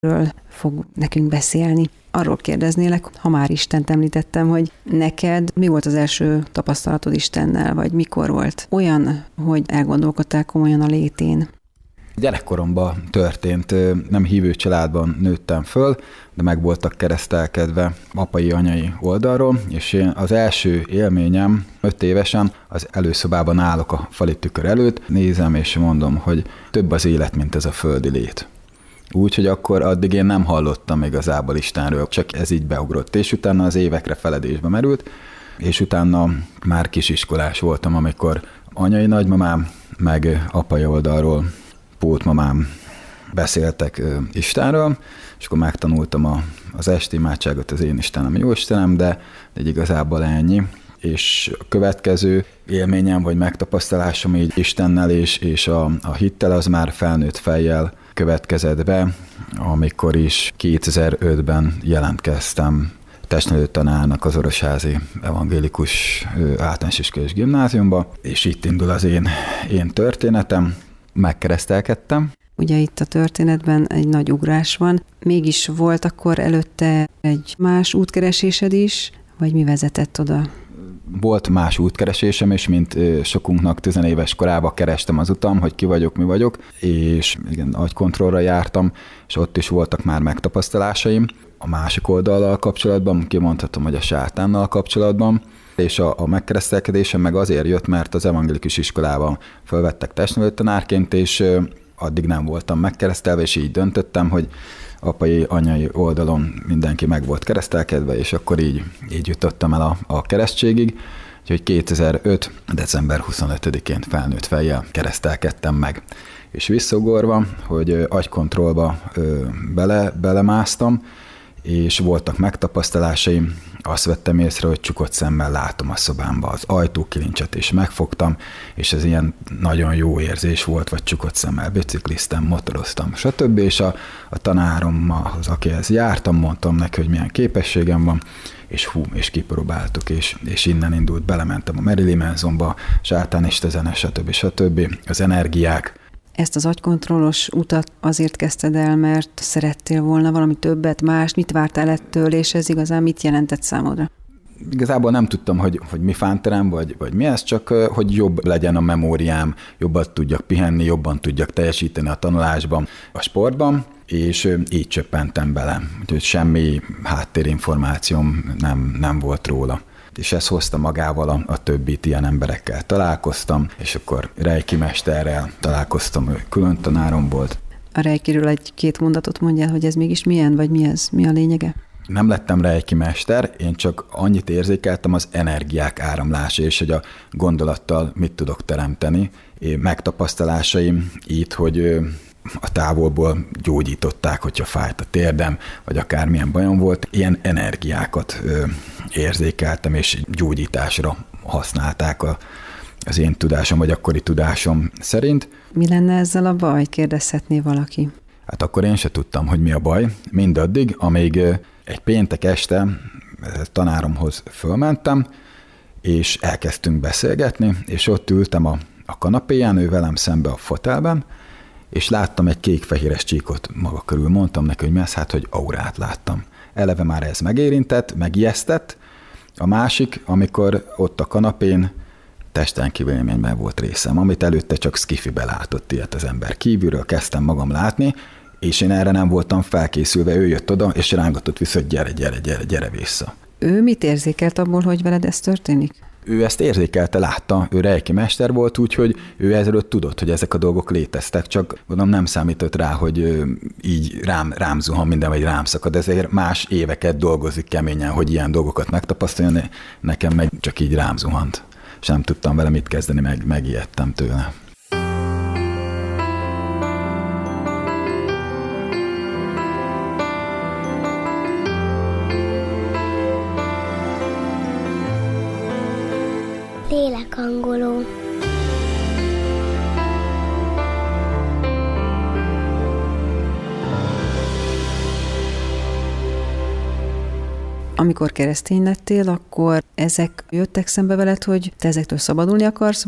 ről fog nekünk beszélni. Arról kérdeznélek, ha már Istent említettem, hogy neked mi volt az első tapasztalatod Istennel, vagy mikor volt olyan, hogy elgondolkodtál komolyan a létén? Gyerekkoromban történt, nem hívő családban nőttem föl, de meg voltak keresztelkedve apai-anyai oldalról, és én az első élményem 5 évesen az előszobában állok a fali tükör előtt, nézem és mondom, hogy több az élet, mint ez a földi lét. Úgyhogy akkor addig én nem hallottam igazából Istenről, csak ez így beugrott, és utána az évekre feledésbe merült, és utána már kisiskolás voltam, amikor anyai nagymamám, meg apai oldalról pótmamám beszéltek Istenről, és akkor megtanultam az esti imádságot, az én Istenem, jó Istenem, de igazából ennyi. És a következő élményem, vagy megtapasztalásom így Istennel és a hittel az már felnőtt fejjel következett be, amikor is 2005-ben jelentkeztem testnevelő tanárnak az Orosházi Evangélikus Általános Iskolai Gimnáziumba, és itt indul az én történetem. Megkeresztelkedtem. Ugye itt a történetben egy nagy ugrás van. Mégis volt akkor előtte egy más útkeresésed is, vagy mi vezetett oda? Volt más útkeresésem, és mint sokunknak 10 éves korában kerestem az utam, hogy ki vagyok, mi vagyok, és igen, agykontrollra jártam, és ott is voltak már megtapasztalásaim. A másik oldallal kapcsolatban, kimondhatom, hogy a sátánnal kapcsolatban, és a megkeresztelkedésem meg azért jött, mert az evangélikus iskolában felvettek testnevelő tanárként, és addig nem voltam megkeresztelve, és így döntöttem, hogy apai, anyai oldalon mindenki meg volt keresztelkedve, és akkor így jutottam el a keresztségig. Úgyhogy 2005. december 25-én felnőtt fejjel keresztelkedtem meg. És visszagorva, hogy agykontrollba belemásztam, és voltak megtapasztalásaim, azt vettem észre, hogy csukott szemmel látom a szobámba az ajtókilincset, és megfogtam, és ez ilyen nagyon jó érzés volt, vagy csukott szemmel bicikliztem, motoroztam, stb. És a tanárommal, akihez jártam, mondtam neki, hogy milyen képességem van, és kipróbáltuk, és innen indult, belementem a Marilyn Mansonba, sátánista zene, stb. Az energiák. Ezt az agykontrollos utat azért kezdted el, mert szerettél volna valami többet, más, mit vártál ettől, és ez igazán mit jelentett számodra? Igazából nem tudtam, hogy mi fánterem, vagy mi ez, csak hogy jobb legyen a memóriám, jobban tudjak pihenni, jobban tudjak teljesíteni a tanulásban, a sportban, és így csöppentem bele. Úgyhogy semmi háttérinformációm nem volt róla. És ez hozta magával a többit, ilyen emberekkel találkoztam, és akkor reiki mesterrel találkoztam, ő külön tanárom volt. A reikiről egy-két mondatot mondjál, hogy ez mégis milyen, vagy mi ez, mi a lényege? Nem lettem reiki mester, én csak annyit érzékeltem az energiák áramlása, és hogy a gondolattal mit tudok teremteni. Megtapasztalásaim itt, hogy a távolból gyógyították, hogyha fájt a térdem, vagy akármilyen bajom volt. Ilyen energiákat érzékeltem, és gyógyításra használták az én tudásom, vagy akkori tudásom szerint. Mi lenne ezzel a baj, kérdezhetné valaki? Hát akkor én se tudtam, hogy mi a baj, mindaddig, amíg egy péntek este tanáromhoz fölmentem, és elkezdtünk beszélgetni, és ott ültem a kanapéján, ő velem szembe a fotelben, és láttam egy kék-fehéres csíkot maga körül. Mondtam neki, hogy mi ez, hát, hogy aurát láttam. Eleve már ez megérintett, megijesztett. A másik, amikor ott a kanapén testen kívül élményben volt részem, amit előtte csak skifibe látott ilyet az ember. Kívülről kezdtem magam látni, és én erre nem voltam felkészülve. Ő jött oda, és rángatott vissza, hogy gyere vissza. Ő mit érzékelt abból, hogy veled ez történik? Ő ezt érzékelte, látta, ő reiki mester volt, úgyhogy ő ezről tudott, hogy ezek a dolgok léteztek, csak mondom, nem számított rá, hogy így rám zuhan minden, vagy rám szakad, ezért más éveket dolgozik keményen, hogy ilyen dolgokat megtapasztaljon, nekem meg csak így rám zuhant, és nem tudtam vele mit kezdeni, megijedtem tőle. Lélekhangoló. Amikor keresztény lettél, akkor ezek jöttek szembe veled, hogy te ezektől szabadulni akarsz, vagy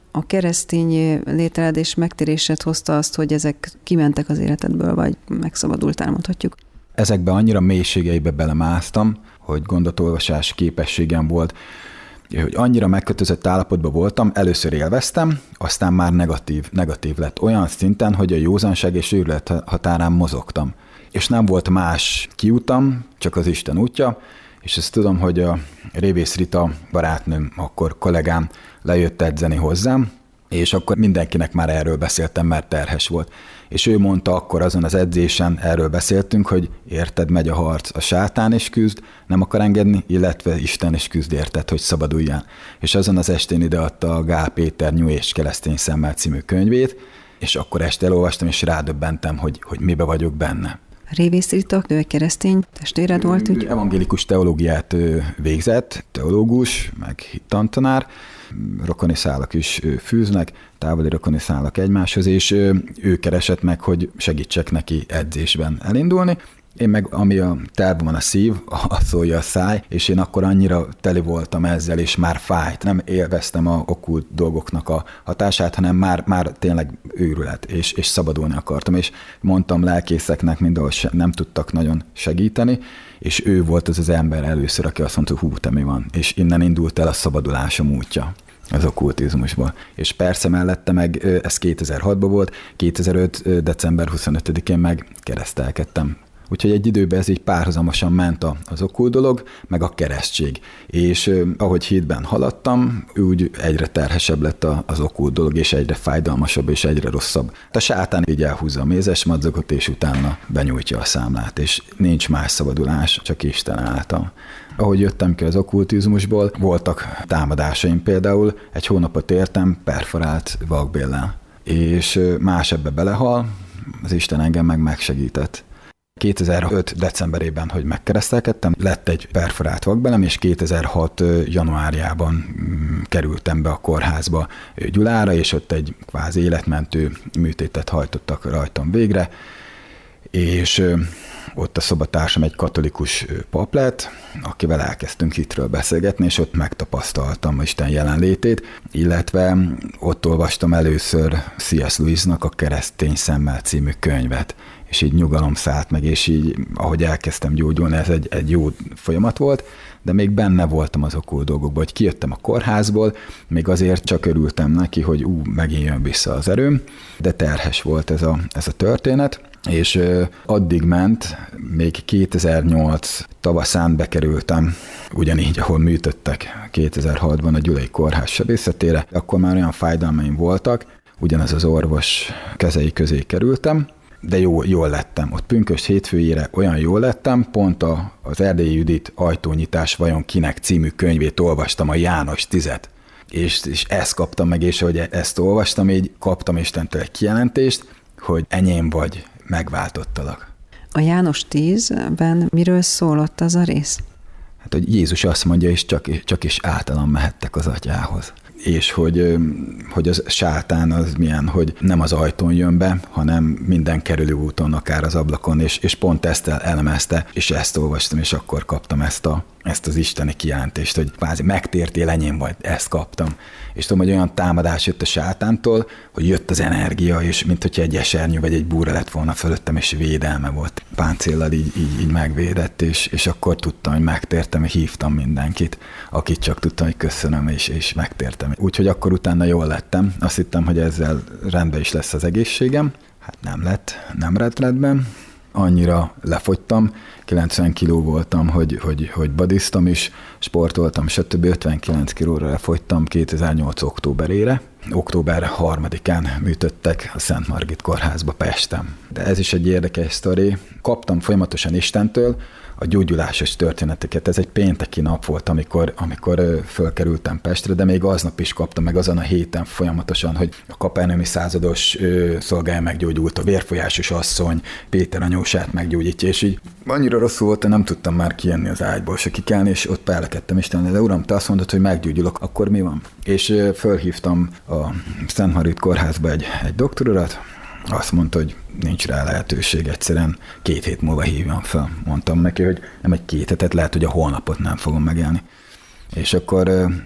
A keresztény lételed megtérésed hozta azt, hogy ezek kimentek az életedből, vagy megszabadultál, mondhatjuk? Ezekbe annyira mélységeibe belemásztam, hogy gondolatolvasás képességem volt, hogy annyira megkötözött állapotban voltam, először élveztem, aztán már negatív lett olyan szinten, hogy a józanság és őrület határán mozogtam. És nem volt más kiutam, csak az Isten útja, és ezt tudom, hogy a Révész Rita barátnőm, akkor kollégám lejött edzeni hozzám, és akkor mindenkinek már erről beszéltem, mert terhes volt. És ő mondta akkor azon az edzésen, erről beszéltünk, hogy érted, megy a harc, a sátán is küzd, nem akar engedni, illetve Isten is küzd érted, hogy szabaduljál. És azon az estén ideadta a Gál Péter New Age Keresztény Szemmel című könyvét, és akkor este elolvastam, és rádöbbentem, hogy mibe vagyok benne. Révész Rita, ő egy keresztény testvéred volt, úgy? Evangélikus teológiát végzett, teológus, meg hittantanár, rokoni szálak is fűznek, távoli rokoni szálak egymáshoz, és ő keresett meg, hogy segítsek neki edzésben elindulni. Én meg, ami a tervben van a szív, azt szólja a száj, és én akkor annyira teli voltam ezzel, és már fájt. Nem élveztem a okkult dolgoknak a hatását, hanem már tényleg őrület, és szabadulni akartam. És mondtam lelkészeknek, mindenhol nem tudtak nagyon segíteni, és ő volt az az ember először, aki azt mondta, hú, te mi van? És innen indult el a szabadulásom útja az okkultizmusból. És persze mellette meg, ez 2006-ban volt, 2005. december 25-én meg keresztelkedtem. Úgyhogy egy időben ez így párhuzamosan ment az okkult dolog, meg a keresztség. És ahogy hitben haladtam, úgy egyre terhesebb lett az okkult dolog, és egyre fájdalmasabb, és egyre rosszabb. A sátán így elhúzza a mézes madzagot, és utána benyújtja a számlát, és nincs más szabadulás, csak Isten által. Ahogy jöttem ki az okkultizmusból, voltak támadásaim, például egy hónapot értem perforált vakbéllel, és más ebbe belehal, az Isten engem meg megsegített. 2005. decemberében, hogy megkeresztelkedtem, lett egy perforált vakbélem, és 2006. januárjában kerültem be a kórházba Gyulára, és ott egy kvázi életmentő műtétet hajtottak rajtam végre, és ott a szobatársam egy katolikus pap lett, akivel elkezdtünk hitről beszélgetni, és ott megtapasztaltam Isten jelenlétét, illetve ott olvastam először C.S. Lewisnak a Keresztény Szemmel című könyvet, és így nyugalom szállt meg, és így, ahogy elkezdtem gyógyulni, ez egy jó folyamat volt, de még benne voltam az okkult dolgokban, hogy kijöttem a kórházból, még azért csak örültem neki, hogy megint jön vissza az erőm, de terhes volt ez a történet, és addig ment, még 2008 tavaszán bekerültem, ugyanígy, ahol műtöttek 2006-ban a Gyulai Kórház sebészetére, akkor már olyan fájdalmaim voltak, ugyanaz az orvos kezei közé kerültem, de jól lettem. Ott pünkösd hétfőjére olyan jól lettem, pont az Erdélyi Judit Ajtónyitás vajon kinek című könyvét olvastam, a János 10-et. És ezt kaptam meg, és ahogy ezt olvastam, így kaptam Istentől egy kijelentést, hogy enyém vagy, megváltottalak. A János 10-ben miről szólott az a rész? Hát, hogy Jézus azt mondja, és csak is általam mehettek az atyához. És hogy az sátán az milyen, hogy nem az ajtón jön be, hanem minden kerülő úton, akár az ablakon, és pont ezt elemezte, és ezt olvastam, és akkor kaptam ezt az isteni kijelentést, hogy kvázi megtértél, enyém vagy, ezt kaptam. És tudom, hogy olyan támadás jött a sátántól, hogy jött az energia, és mint hogyha egy esernyő vagy egy búra lett volna fölöttem, és védelme volt. Páncéllal így megvédett, és akkor tudtam, hogy megtértem, és hívtam mindenkit, akit csak tudtam, hogy köszönöm, és megtértem. Úgyhogy akkor utána jól lettem. Azt hittem, hogy ezzel rendben is lesz az egészségem. Hát nem lett rendben. Annyira lefogytam, 90 kiló voltam, hogy badiztam is, sportoltam, stb. 59 kilóra lefogytam 2008. októberére. Október 3-án műtöttek a Szent Margit kórházba Pesten. De ez is egy érdekes sztori. Kaptam folyamatosan Istentől a gyógyulásos történeteket. Ez egy pénteki nap volt, amikor fölkerültem Pestre, de még aznap is kaptam, meg azon a héten folyamatosan, hogy a kapernaumi százados szolgája meggyógyult, a vérfolyásos asszony, Péter anyósát meggyógyítja, és így annyira rosszul volt, hogy nem tudtam már kijönni az ágyból, se kikelni, és ott beelekedtem Istennek, de uram, te azt mondod, hogy meggyógyulok, akkor mi van? És fölhívtam a Szent Margit kórházba egy doktorurat, azt mondta, hogy nincs rá lehetőség, egyszerűen 2 hét múlva hívjam fel. Mondtam neki, hogy nem egy 2 hetet, lehet, hogy a holnapot nem fogom megélni. És akkor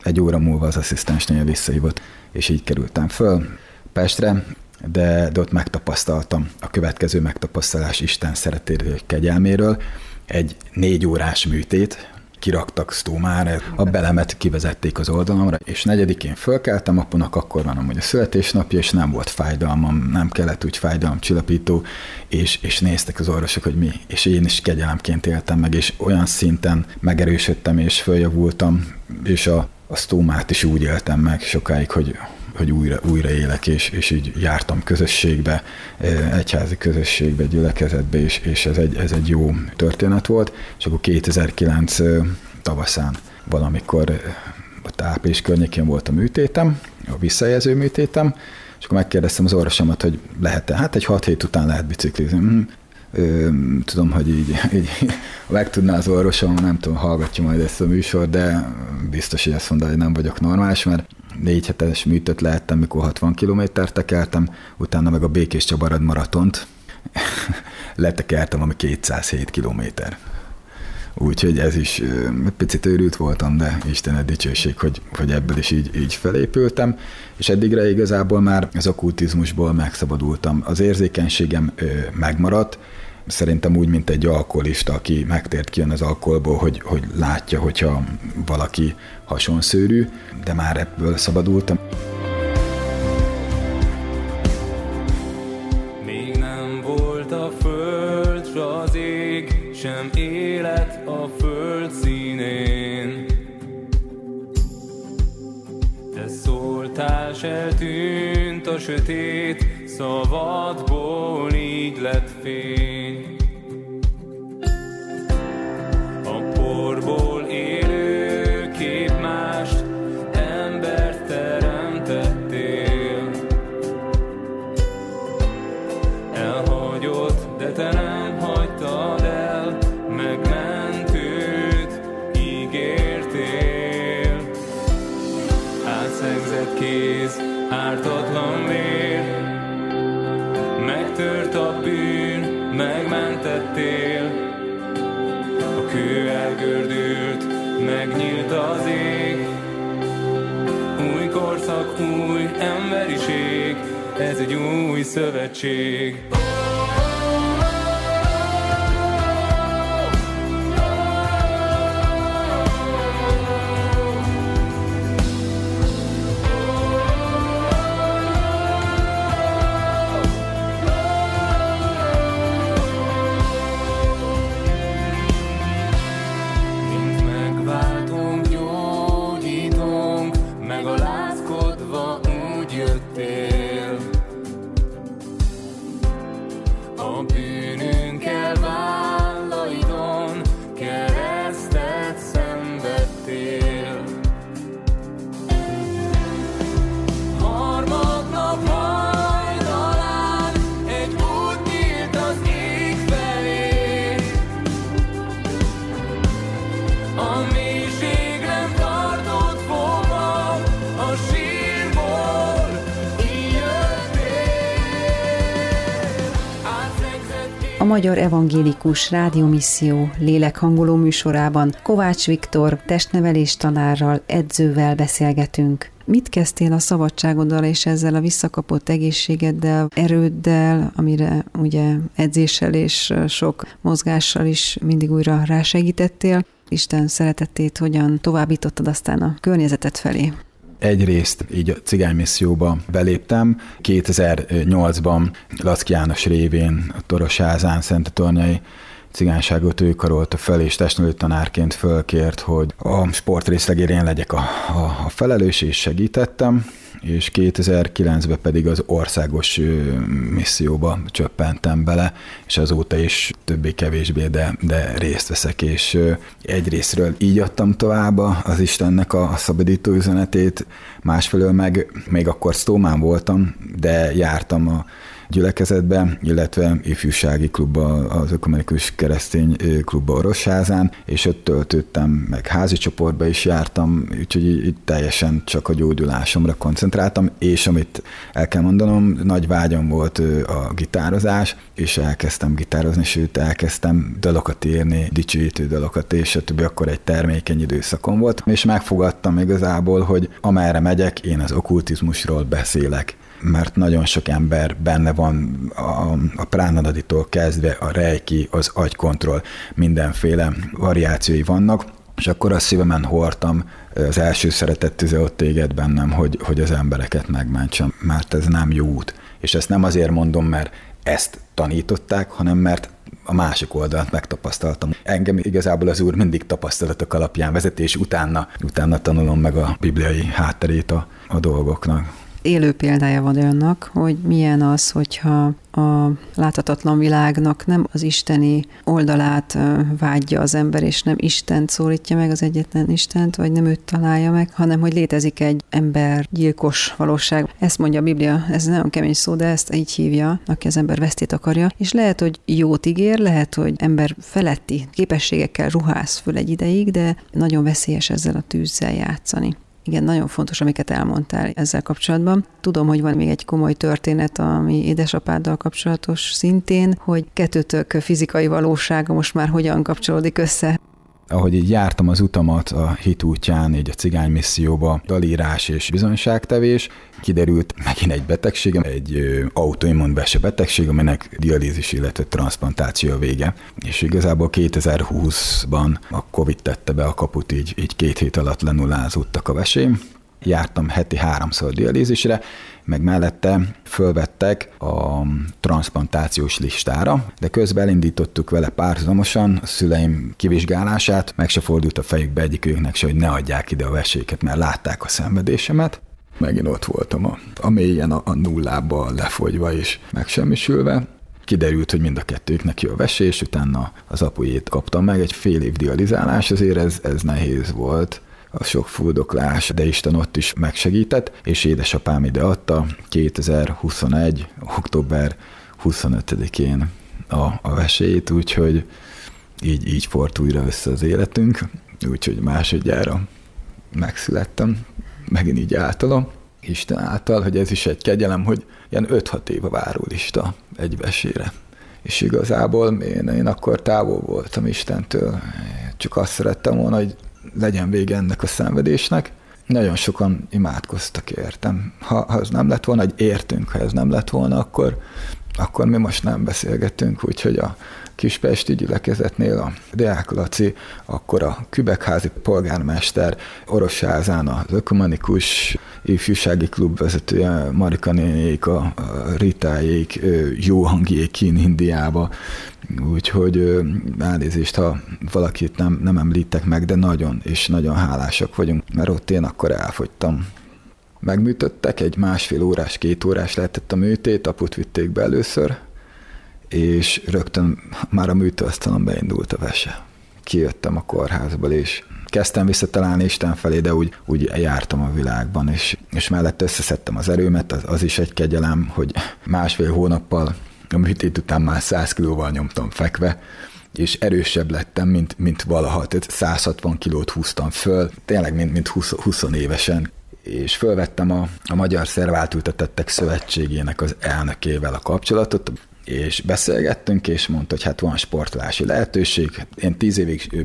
1 óra múlva az asszisztensnél visszahívott, és így kerültem föl Pestre, de ott megtapasztaltam a következő megtapasztalás Isten szeretéről, kegyelméről. Egy 4 órás műtét, kiraktak sztómára, a belemet kivezették az oldalamra, és 4-én fölkeltem, apunak akkor van amúgy a születésnapja, és nem volt fájdalmam, nem kellett úgy fájdalomcsillapító, és néztek az orvosok, hogy mi, és én is kegyelemként éltem meg, és olyan szinten megerősödtem, és följavultam, és a sztómát is úgy éltem meg sokáig, hogy újra élek, és így jártam közösségbe, egyházi közösségbe, gyülekezetbe, és ez egy jó történet volt. És akkor 2009 tavaszán valamikor ott április környékén volt a műtétem, a visszajelző műtétem, és akkor megkérdeztem az orvosomat, hogy lehet-e? Hát egy 6 hét után lehet biciklizni. Tudom, hogy így meg tudná az orvosom, nem tudom, hallgatja majd ezt a műsor, de biztos, hogy azt mondta, hogy nem vagyok normális, mert 4 hetes műtött lehettem, mikor 60 kilométert tekertem, utána meg a Békés Csabarad maratont letekertem, ami 207 kilométer. Úgyhogy ez is picit őrült voltam, de Istenet dicsőség, hogy ebből is így felépültem, és eddigre igazából már az okkultizmusból megszabadultam. Az érzékenységem megmaradt, szerintem úgy, mint egy alkoholista, aki megtért kijön az alkoholból, hogy látja, hogyha valaki hasonszőrű, de már ebből szabadultam. Még nem volt a föld, s az ég, sem élet a föld színén. Te szóltál, s eltűnt a sötét, szavadból így lett fény. A porból élő képmást, embert teremtettél. Elhagyott, de te nem hagytad el, megmentőt ígértél. Átszegzett kéz, ártatlan vér, megtört a bűn, megmentettél. A kő elgördült, megnyílt az ég. Új korszak, új emberiség, ez egy új szövetség. A Magyar Evangélikus Rádiómisszió lélekhangoló műsorában Kovács Viktor testnevelés tanárral, edzővel beszélgetünk. Mit kezdtél a szabadságoddal és ezzel a visszakapott egészségeddel, erőddel, amire ugye edzéssel és sok mozgással is mindig újra rásegítettél? Isten szeretetét hogyan továbbítottad aztán a környezeted felé? Egyrészt így a cigánymisszióba beléptem. 2008-ban Laczky János révén a Torosházán, Szentatornyai cigányságot ő karolta fel, és testnevelő tanárként fölkért, hogy a sport részlegére én legyek a felelős, és segítettem, és 2009-ben pedig az országos misszióba csöppentem bele, és azóta is többé-kevésbé, de részt veszek, és egyrészről így adtam tovább az Istennek a szabadító üzenetét, másfelől meg még akkor sztómán voltam, de jártam a gyülekezetbe, illetve ifjúsági klubba, az Ökumenikus Keresztény klubba Orosházán, és ott töltöttem, meg házi csoportba is jártam, úgyhogy így teljesen csak a gyógyulásomra koncentráltam, és amit el kell mondanom, nagy vágyam volt a gitározás, és elkezdtem gitározni, sőt elkezdtem dalokat írni, dicsőítő dalokat, és a többi akkor egy termékeny időszakom volt, és megfogadtam igazából, hogy amerre megyek, én az okkultizmusról beszélek, mert nagyon sok ember benne van a pránadaditól kezdve, a reiki, az agykontroll, mindenféle variációi vannak, és akkor a szívemen hordtam, az első szeretett tüze ott égett bennem, hogy az embereket megmentsem, mert ez nem jó út. És ezt nem azért mondom, mert ezt tanították, hanem mert a másik oldalt megtapasztaltam. Engem igazából az Úr mindig tapasztalatok alapján vezet, és utána tanulom meg a bibliai hátterét a dolgoknak. Élő példája van annak, hogy milyen az, hogyha a láthatatlan világnak nem az isteni oldalát vágyja az ember, és nem Istent szólítja meg, az egyetlen Istent, vagy nem őt találja meg, hanem hogy létezik egy embergyilkos valóság. Ezt mondja a Biblia, ez nagyon kemény szó, de ezt így hívja, aki az ember vesztét akarja, és lehet, hogy jót ígér, lehet, hogy ember feletti képességekkel ruház föl egy ideig, de nagyon veszélyes ezzel a tűzzel játszani. Igen, nagyon fontos, amiket elmondtál ezzel kapcsolatban. Tudom, hogy van még egy komoly történet, ami édesapáddal kapcsolatos szintén, hogy kettőtök fizikai valósága most már hogyan kapcsolódik össze. Ahogy így jártam az utamat a hit útján, így a cigány misszióba, dalírás és bizonyságtevés, kiderült megint egy betegségem, egy autoimmunbese betegség, aminek dialízis, illetve transzplantáció a vége. És igazából 2020-ban a Covid tette be a kaput, így 2 hét alatt lenullázódtak a veséim. Jártam heti 3-szor dialízisre, meg mellette fölvettek a transzplantációs listára, de közben elindítottuk vele párhuzamosan a szüleim kivizsgálását, meg se fordult a fejükbe egyikőknek se, hogy ne adják ide a veséket, mert látták a szenvedésemet. Megint ott voltam a mélyen, a nullába lefogyva és megsemmisülve. Kiderült, hogy mind a kettőknek jó a vesés, utána az apujét kaptam meg, egy fél év dializálás, azért ez nehéz volt. A sok fuldoklás, de Isten ott is megsegített, és édesapám ide adta 2021. október 25-én a vesélyt, úgyhogy így fordult újra össze az életünk, úgyhogy másodjára megszülettem, megint így általom, Isten által, hogy ez is egy kegyelem, hogy ilyen 5-6 év a várólista egy vesére. És igazából én akkor távol voltam Istentől, csak azt szerettem volna, hogy legyen vége ennek a szenvedésnek. Nagyon sokan imádkoztak értem. Ha ez nem lett volna, hogy értünk, ha ez nem lett volna, akkor mi most nem beszélgetünk, úgyhogy a kispesti gyülekezetnél a Deák Laci, akkor a Kübekházi polgármester, Orosházán az Ökumenikus ifjúsági klub vezetője, Marika nénék, a Ritájék, jó hangjék kín Indiába, úgyhogy elnézést, ha valakit nem említek meg, de nagyon és nagyon hálásak vagyunk, mert ott én akkor elfogytam. Megműtöttek, egy 1,5 órás, 2 órás lehetett a műtét, aput vitték be először, és rögtön már a műtőasztalon beindult a vese. Kijöttem a kórházból, és kezdtem visszatalálni Isten felé, de úgy jártam a világban, és mellett összeszedtem az erőmet, az is egy kegyelem, hogy 1,5 hónappal a műtét után már 100 kilóval nyomtam fekve, és erősebb lettem, mint valaha. Tehát 160 kilót húztam föl, tényleg mint 20 évesen. És fölvettem a Magyar Szerváltültetettek Szövetségének az elnökével a kapcsolatot, és beszélgettünk, és mondta, hogy hát van sportolási lehetőség. Én 10 évig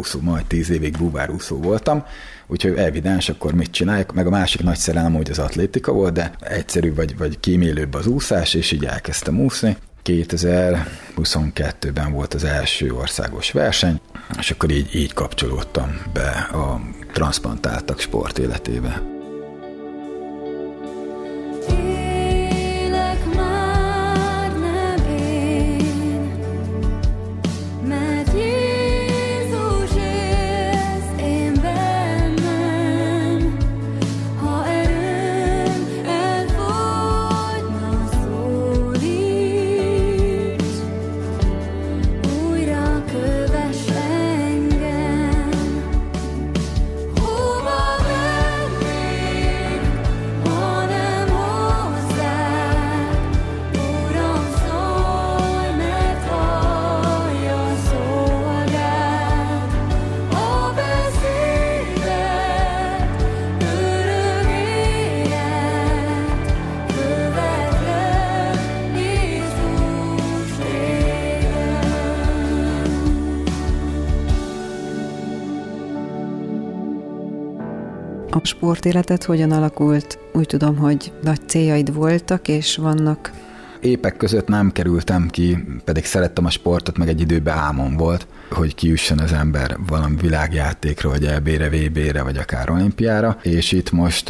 búvárúszó voltam, úgyhogy evidens, akkor mit csináljuk? Meg a másik nagy szerelem, hogy az atlétika volt, de egyszerű vagy kímélőbb az úszás, és így elkezdtem úszni. 2022-ben volt az első országos verseny, és akkor így kapcsolódtam be a transzplantáltak sport életébe. Hova mennék? A sportéleted hogyan alakult? Úgy tudom, hogy nagy céljaid voltak, és vannak. Épek között nem kerültem ki, pedig szerettem a sportot, meg egy időben álmom volt, hogy kijusson az ember valami világjátékra, vagy EB-re, VB-re, vagy akár olimpiára, és itt most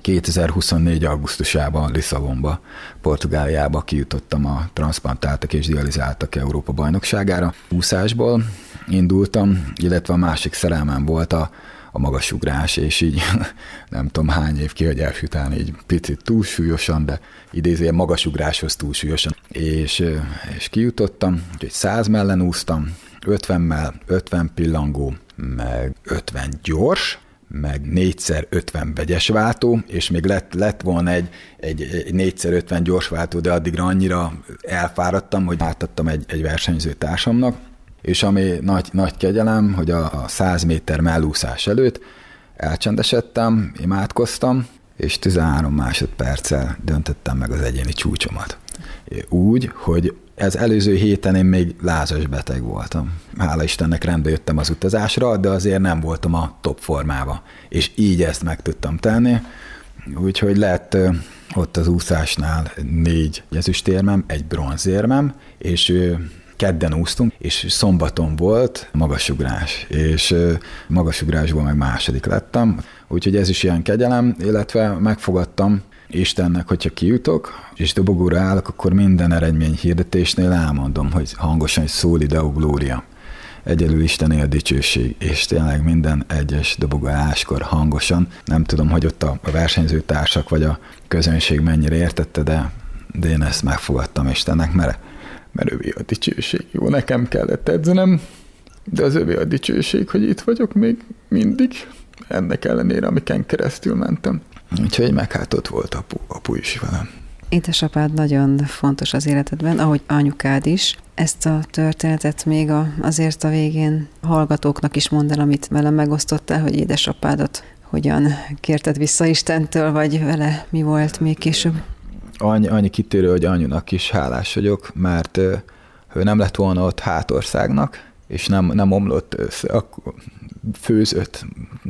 2024. augusztusában Lisszabonba, Portugáliába kijutottam a transzplantáltak és dializáltak Európa bajnokságára. Úszásból indultam, illetve a másik szerelmem volt a magasugrás, és így nem tudom hány év kihagyás után így picit túlsúlyosan, de idézően magasugráshoz túlsúlyosan. És kijutottam, úgyhogy 100 mellen úsztam, 50-mel, 50 pillangó, meg 50 gyors, meg 4x50 vegyesváltó, és még lett volna egy 4x50 gyorsváltó, de addigra annyira elfáradtam, hogy átadtam egy versenyző társamnak, és ami nagy kegyelem, hogy a 100 méter mellúszás előtt elcsendesedtem, imádkoztam, és 13 másodperccel döntöttem meg az egyéni csúcsomat. Úgy, hogy ez előző héten én még lázas beteg voltam. Hála Istennek rendbe jöttem az utazásra, de azért nem voltam a top formában. És így ezt meg tudtam tenni, úgyhogy lett ott az úszásnál 4 ezüstérmem, 1 bronzérmem, és kedden úsztunk, és szombaton volt magasugrás, és magasugrásból meg második lettem, úgyhogy ez is ilyen kegyelem, illetve megfogadtam Istennek, hogyha kijutok, és dobogóra állok, akkor minden eredmény hirdetésnél elmondom, hogy hangosan, hogy Soli Deo Gloria. Egyedül Istené a dicsőség, és tényleg minden egyes dobogóáskor hangosan. Nem tudom, hogy ott a versenyzőtársak vagy a közönség mennyire értette, de én ezt megfogadtam Istennek, mert övé a dicsőség. Jó, nekem kellett edzenem, de az övé a dicsőség, hogy itt vagyok még mindig, ennek ellenére, amiken keresztül mentem. Úgyhogy meg hát ott volt apu is velem. Édesapád nagyon fontos az életedben, ahogy anyukád is. Ezt a történetet még azért a végén hallgatóknak is mondd el, amit velem megosztottál, hogy édesapádat hogyan kérted vissza Istentől, vagy vele mi volt még később? Annyi kitérő, hogy anyunak is hálás vagyok, mert ő nem lett volna ott hátországnak, és nem omlott össze, akkor főzött,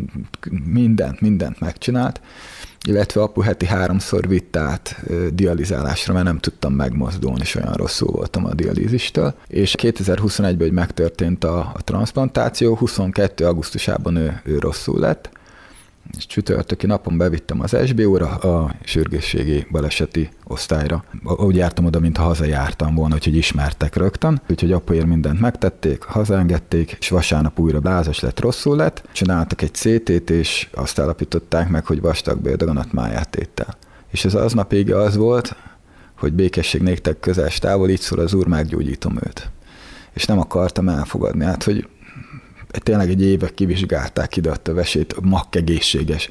mindent megcsinált, illetve apu heti 3-szor vitt át dializálásra, mert nem tudtam megmozdulni, és olyan rosszul voltam a dialízistől. És 2021-ben, hogy megtörtént a transzplantáció, 22. augusztusában ő rosszul lett, és csütörtöki napon bevittem az SBO-ra, a sürgősségi baleseti osztályra. Úgy jártam oda, mintha hazajártam volna, úgyhogy ismertek rögtön. Úgyhogy apuért mindent megtették, hazaengedték, és vasárnap újra lázas lett, rosszul lett. Csináltak egy CT-t, és azt állapították meg, hogy vastagbéldaganatmájáttéttel. És ez aznapig az volt, hogy békesség néktek közels távol, így szól az Úr, meggyógyítom őt. És nem akartam elfogadni, hát, hogy tényleg egy évek kivizsgálták ide a vesét, makk egészséges.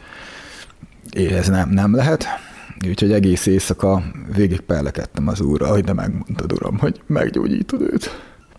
És ez nem lehet. Úgyhogy egész éjszaka végig perlekedtem az Úrra, hogy de megmondtad, Uram, hogy meggyógyítod őt.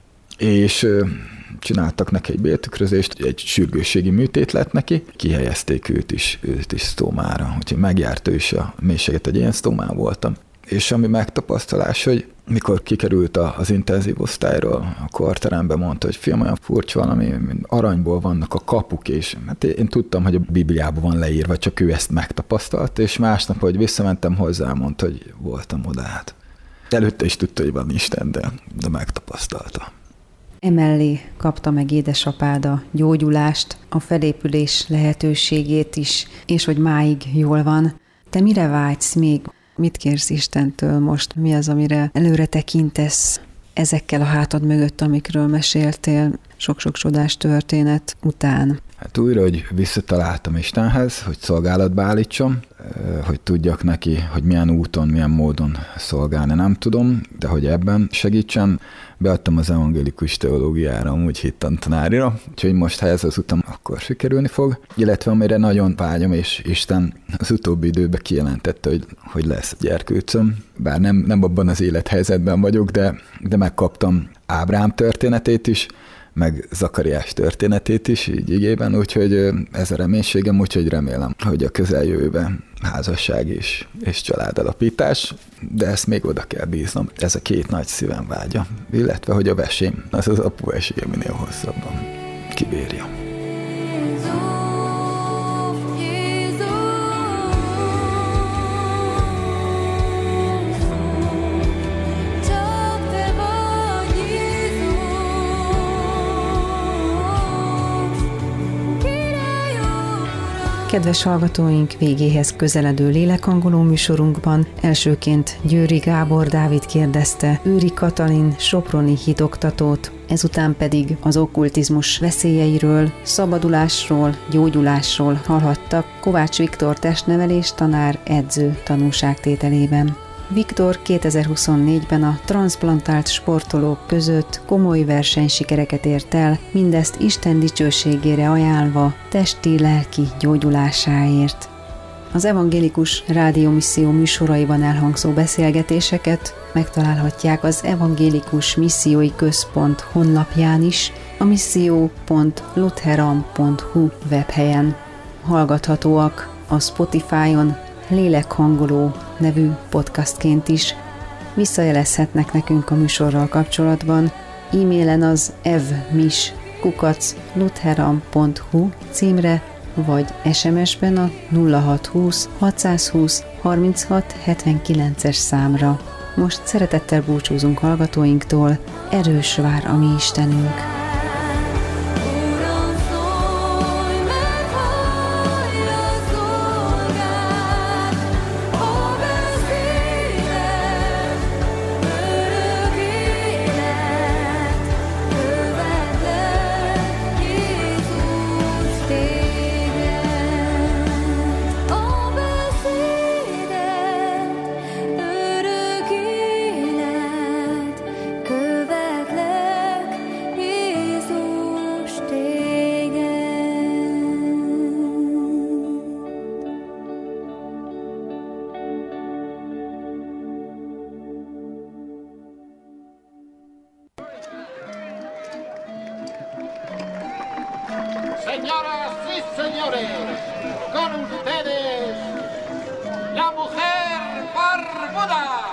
És csináltak neki egy béltükrözést, egy sürgősségi műtét lett neki, kihelyezték őt is sztómára. Úgyhogy megjárt ő is a mélységet, egy ilyen sztómán voltam. És ami megtapasztalás, hogy mikor kikerült az intenzív osztályról, a korterembe mondta, hogy fiam, olyan furcsa valami, aranyból vannak a kapuk, és hát én tudtam, hogy a Bibliában van leírva, csak ő ezt megtapasztalt, és másnap, hogy visszamentem hozzá, mondta, hogy voltam oda át. Előtte is tudta, hogy van Isten, de megtapasztalta. Emellé kapta meg édesapád a gyógyulást, a felépülés lehetőségét is, és hogy máig jól van. Te mire vágysz még? Mit kérsz Istentől most? Mi az, amire előre tekintesz ezekkel a hátad mögött, amikről meséltél, sok-sok csodás történet után? Hát újra, hogy visszataláltam Istenhez, hogy szolgálatba állítsam, hogy tudjak neki, hogy milyen úton, milyen módon szolgálni, nem tudom, de hogy ebben segítsen. Beadtam az evangélikus teológiára, amúgy hittantanárira, úgyhogy most, ha ez az utam, akkor sikerülni fog. Illetve amire nagyon vágyom, és Isten az utóbbi időben kijelentette, hogy lesz gyerkőcöm. Bár nem abban az élethelyzetben vagyok, de megkaptam Ábrahám történetét is, meg Zakariás történetét is így igében, úgyhogy ez a reménységem, úgyhogy remélem, hogy a közeljövőben házasság és családalapítás, de ezt még oda kell bíznom. Ez a 2 nagy szívem vágya, illetve hogy a vesém, az apu esélye minél hosszabban kibírja. Jézus, Kedves hallgatóink, végéhez közeledő lélekhangoló műsorunkban elsőként Győri Gábor Dávid kérdezte Őri Katalin soproni hitoktatót, ezután pedig az okkultizmus veszélyeiről, szabadulásról, gyógyulásról hallhattak Kovács Viktor testnevelés tanár edző tanúságtételében. Viktor 2024-ben a transzplantált sportolók között komoly versenysikereket ért el, mindezt Isten dicsőségére ajánlva testi-lelki gyógyulásáért. Az Evangélikus Rádiómisszió műsoraiban elhangzó beszélgetéseket megtalálhatják az Evangélikus Missziói Központ honlapján is, a misszió.lutheran.hu webhelyen. Hallgathatóak a Spotify-on Lélekhangoló nevű podcastként is. Visszajelezhetnek nekünk a műsorral kapcsolatban, e-mailen az evmis@lutheran.hu címre, vagy SMS-ben a 0620 620 36 79-es számra. Most szeretettel búcsúzunk hallgatóinktól, erős vár a mi Istenünk! Señoras y señores, con ustedes, la mujer barbuda.